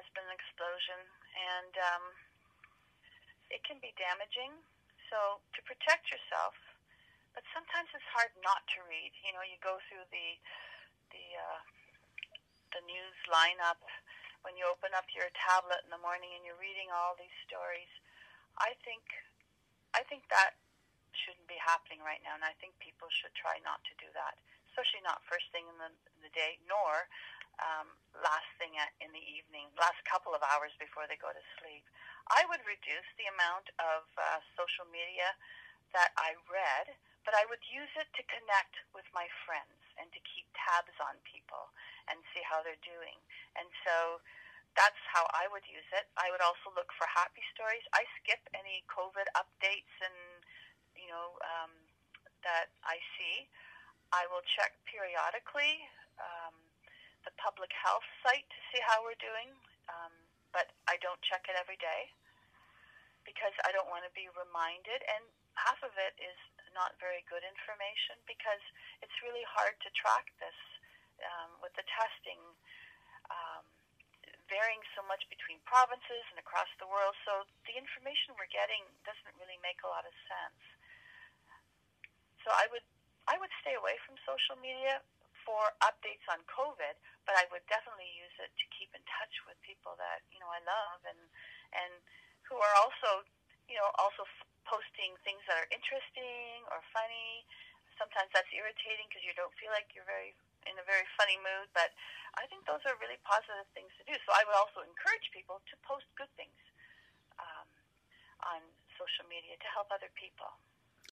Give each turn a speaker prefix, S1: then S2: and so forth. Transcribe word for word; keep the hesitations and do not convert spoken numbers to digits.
S1: There's been an explosion, and um, it can be damaging. So to protect yourself, but sometimes it's hard not to read. You know, you go through the the uh, the news lineup when you open up your tablet in the morning and you're reading all these stories. I think I think that shouldn't be happening right now, and I think people should try not to do that, especially not first thing in the, in the day, nor um, last thing at, in the evening, last couple of hours before they go to sleep. I would reduce the amount of uh, social media that I read, but I would use it to connect with my friends and to keep tabs on people and see how they're doing. And so that's how I would use it. I would also look for happy stories. I skip any COVID updates and you know, um, that I see. I will check periodically um, the public health site to see how we're doing, um, but I don't check it every day because I don't want to be reminded, and half of it is not very good information because it's really hard to track this um, with the testing um, varying so much between provinces and across the world, so the information we're getting doesn't really make a lot of sense. So I would I would stay away from social media for updates on COVID, but I would definitely use it to keep in touch with people that you know I love and and who are also you know also f- posting things that are interesting or funny. Sometimes that's irritating because you don't feel like you're very in a very funny mood, but I think those are really positive things to do. So I would also encourage people to post good things um, on social media to help other people.